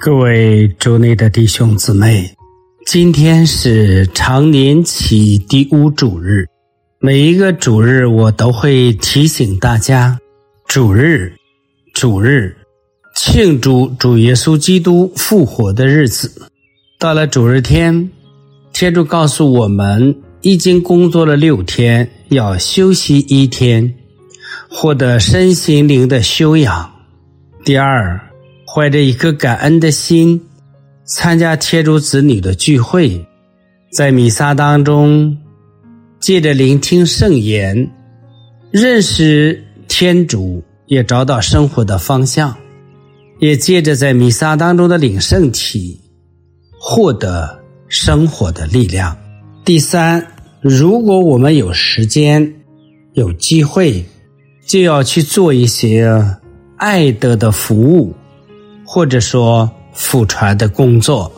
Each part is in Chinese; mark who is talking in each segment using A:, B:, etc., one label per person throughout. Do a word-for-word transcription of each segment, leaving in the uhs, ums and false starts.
A: 各位主内的弟兄姊妹，今天是常年期第五主日，每一个主日我都会提醒大家，主日主日庆祝主耶稣基督复活的日子。到了主日天，天主告诉我们已经工作了六天，要休息一天，获得身心灵的修养。第二，怀着一颗感恩的心参加天主子女的聚会，在弥撒当中借着聆听圣言认识天主，也找到生活的方向，也借着在弥撒当中的领圣体获得生活的力量。第三，如果我们有时间有机会，就要去做一些爱德的服务，或者说福传的工作。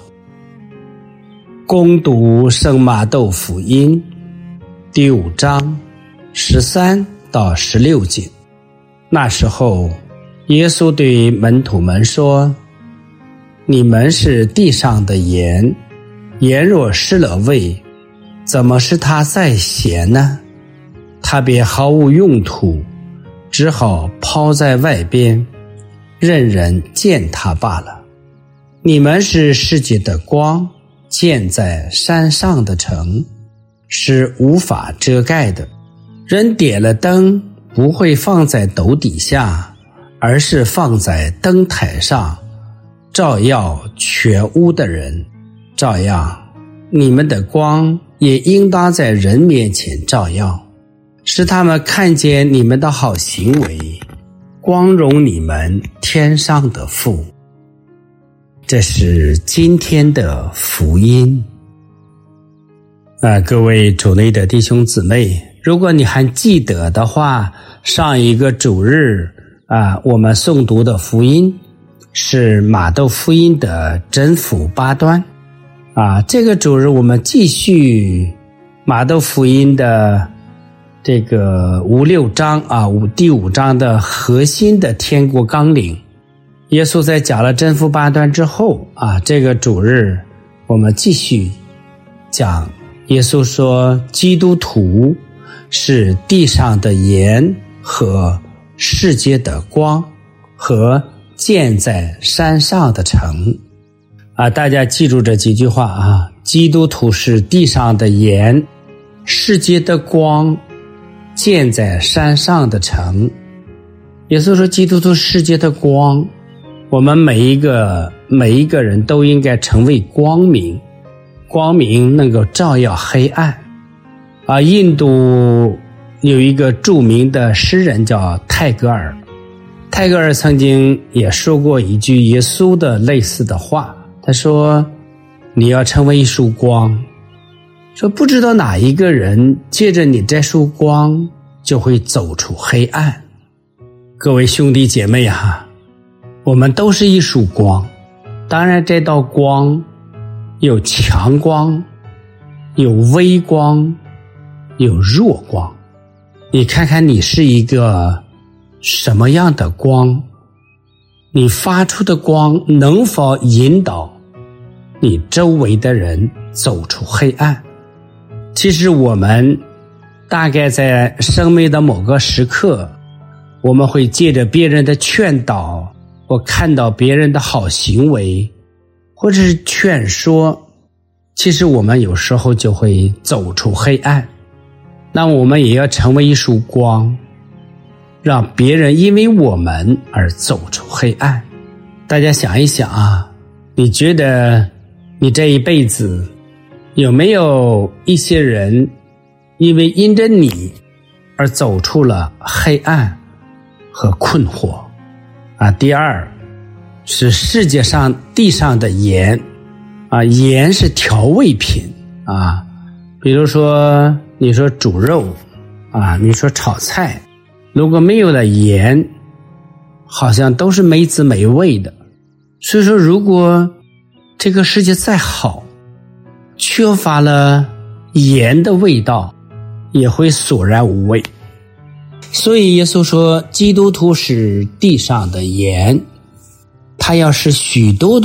A: 攻读圣马窦福音第五章十三到十六节。那时候耶稣对门徒们说，你们是地上的盐，盐若失了味，怎么使它再咸呢？它便毫无用途，只好抛在外边，任人践踏罢了。你们是世界的光，建在山上的城，是无法遮盖的。人点了灯，不会放在斗底下，而是放在灯台上，照耀全屋的人。照样，你们的光也应当在人面前照耀，使他们看见你们的好行为，光荣你们天上的父。这是今天的福音。啊，各位主内的弟兄姊妹，如果你还记得的话，上一个主日啊，我们诵读的福音是马窦福音的真福八端。啊，这个主日我们继续马窦福音的这个五六章啊，五第五章的核心的天国纲领。耶稣在讲了真福八端之后啊，这个主日我们继续讲。耶稣说，基督徒是地上的盐和世界的光和建在山上的城。啊，大家记住这几句话啊，基督徒是地上的盐，世界的光，建在山上的城。耶稣说，基督徒世界的光，我们每一个每一个人都应该成为光明，光明能够照耀黑暗。啊，印度有一个著名的诗人叫泰戈尔，泰戈尔曾经也说过一句耶稣的类似的话，他说，你要成为一束光，说不知道哪一个人借着你这束光就会走出黑暗。各位兄弟姐妹啊，我们都是一束光，当然这道光有强光，有微光，有弱光。你看看你是一个什么样的光，你发出的光能否引导你周围的人走出黑暗。其实我们大概在生命的某个时刻，我们会借着别人的劝导，或看到别人的好行为，或者是劝说，其实我们有时候就会走出黑暗。那我们也要成为一束光，让别人因为我们而走出黑暗。大家想一想啊，你觉得你这一辈子有没有一些人因为因着你而走出了黑暗和困惑啊？第二是世界上地上的盐啊，盐是调味品啊，比如说你说煮肉啊，你说炒菜，如果没有了盐，好像都是没滋没味的。所以说，如果这个世界再好，缺乏了盐的味道，也会索然无味。所以耶稣说，基督徒是地上的盐，他要使许多的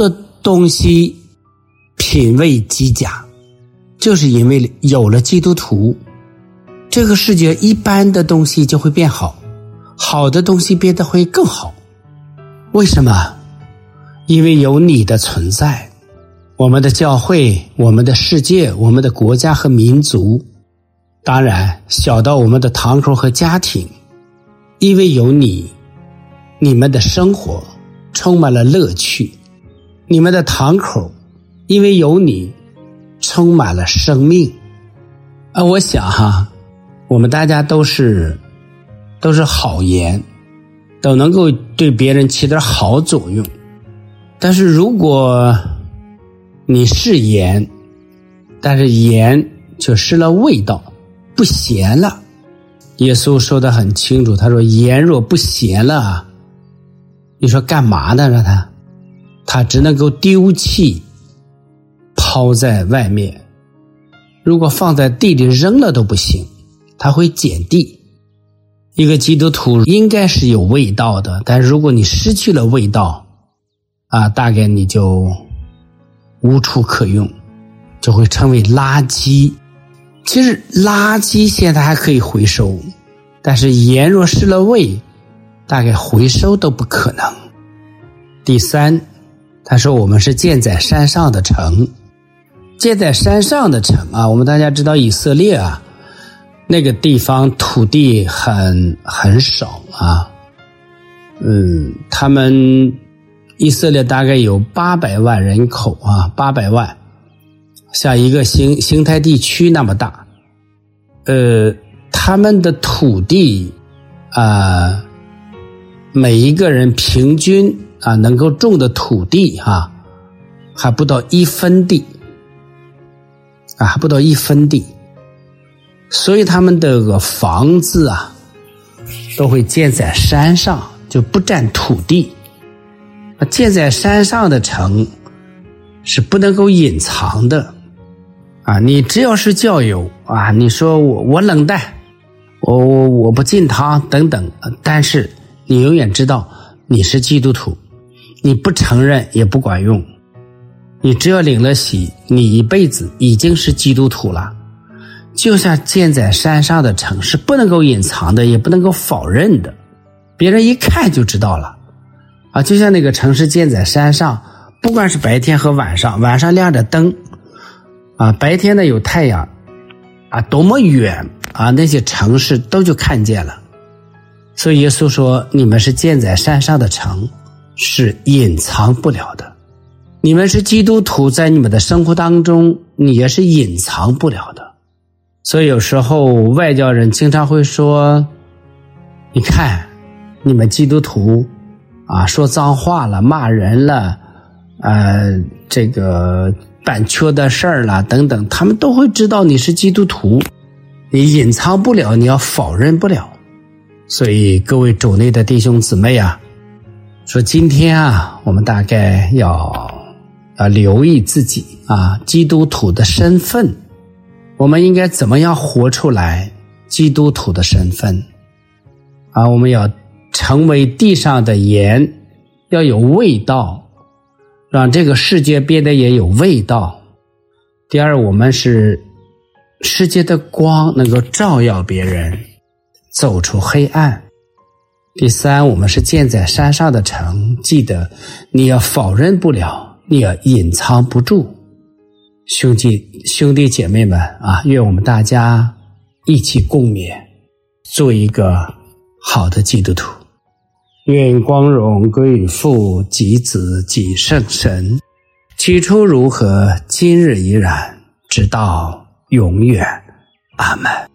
A: 东西品味极佳，就是因为有了基督徒，这个世界一般的东西就会变好，好的东西变得会更好。为什么？因为有你的存在，我们的教会，我们的世界，我们的国家和民族，当然小到我们的堂口和家庭，因为有你，你们的生活充满了乐趣，你们的堂口因为有你充满了生命。啊，我想哈，我们大家都是都是好言，都能够对别人起点好作用。但是如果你是盐，但是盐却失了味道，不咸了。耶稣说得很清楚，他说盐若不咸了，你说干嘛呢？让他他只能够丢弃，抛在外面，如果放在地里扔了都不行，它会碱地。一个基督徒应该是有味道的，但如果你失去了味道啊，大概你就无处可用，就会成为垃圾。其实垃圾现在还可以回收，但是盐若失了味，大概回收都不可能。第三，他说我们是建在山上的城。建在山上的城啊，我们大家知道以色列啊，那个地方土地很很少啊，嗯，他们以色列大概有八百万人口啊，八百万，像一个邢邢台地区那么大，呃，他们的土地啊，每一个人平均啊能够种的土地啊，还不到一分地。啊，还不到一分地，所以他们的房子啊，都会建在山上，就不占土地。建在山上的城是不能够隐藏的啊！你只要是教友啊，你说我我冷淡，我我我不进堂等等，但是你永远知道你是基督徒，你不承认也不管用。你只要领了洗，你一辈子已经是基督徒了。就像建在山上的城是不能够隐藏的，也不能够否认的，别人一看就知道了啊！就像那个城市建在山上，不管是白天和晚上，晚上亮着灯啊，白天呢有太阳啊，多么远啊，那些城市都就看见了。所以耶稣说，你们是建在山上的城，是隐藏不了的。你们是基督徒，在你们的生活当中，你也是隐藏不了的。所以有时候外教人经常会说，你看你们基督徒啊，说脏话了，骂人了，呃，这个办缺的事儿了等等，他们都会知道你是基督徒，你隐藏不了，你要否认不了。所以各位主内的弟兄姊妹啊，说今天啊，我们大概要要留意自己啊，基督徒的身份，我们应该怎么样活出来基督徒的身份啊？我们要成为地上的盐，要有味道，让这个世界变得也有味道。第二，我们是世界的光，能够照耀别人，走出黑暗。第三，我们是建在山上的城，记得你要否认不了，你要隐藏不住。兄弟兄弟姐妹们啊，愿我们大家一起共勉，做一个好的基督徒。愿光荣归于父及子及圣神，起初如何，今日依然，直到永远。阿们。